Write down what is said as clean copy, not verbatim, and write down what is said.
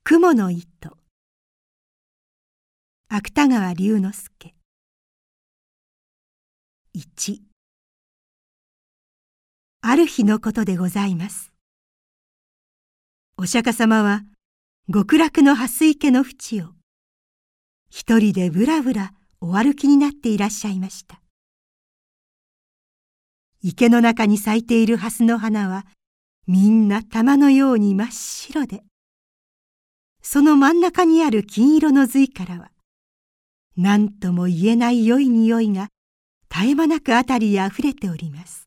雲の糸。芥川龍之介。1。ある日のことでございます。お釈迦様は極楽の蓮池の淵を一人でぶらぶらお歩きになっていらっしゃいました。池の中に咲いている蓮の花はみんな玉のように真っ白で、その真ん中にある金色の髄からは何とも言えない良い匂いが絶え間なくあたりへあふれております。